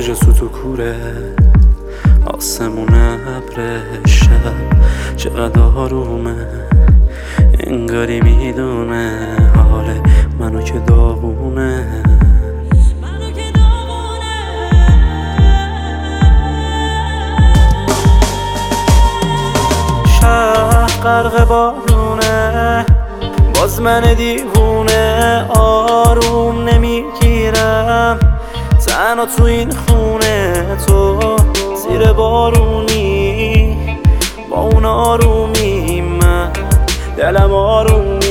جا سوت و کوره آسمون ابر شب چقدر آرومه، انگاری میدونه حال منو که داغونه. شهر غرق بارونه، باز من دیوونه، آروم نمیگیرم تنها تو این خونه. تو زیر بارونی با اون آرومی، من دلم آرومی.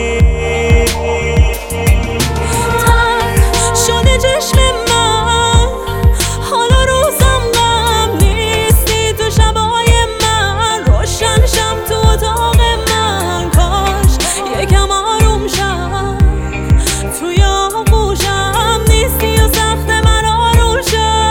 شده چشم من حالا روزم غم نیستی، تو شبای من روشن شم تو اتاق من. کاش یکم آروم شم توی آغوشم نیستی و سخت من آروم شم.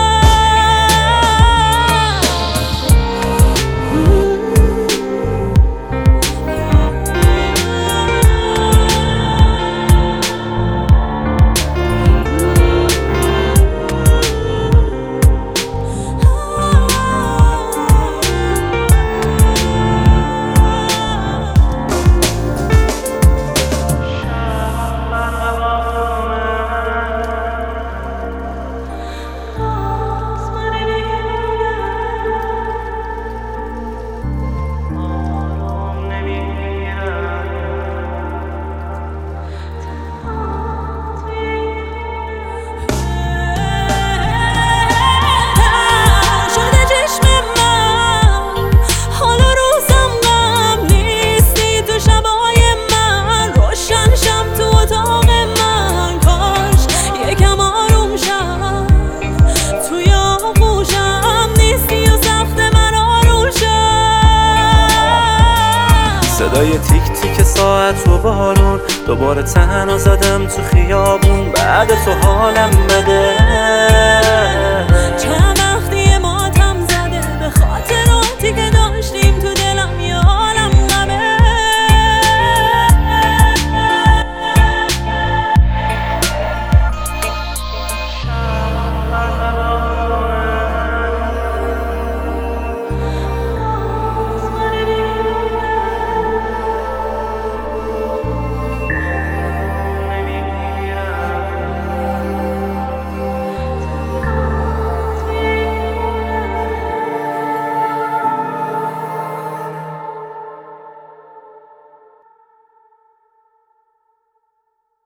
صدای تیک تیک ساعت و بارون، دوباره تنها زدم تو خیابون. بعد تو حالم بده،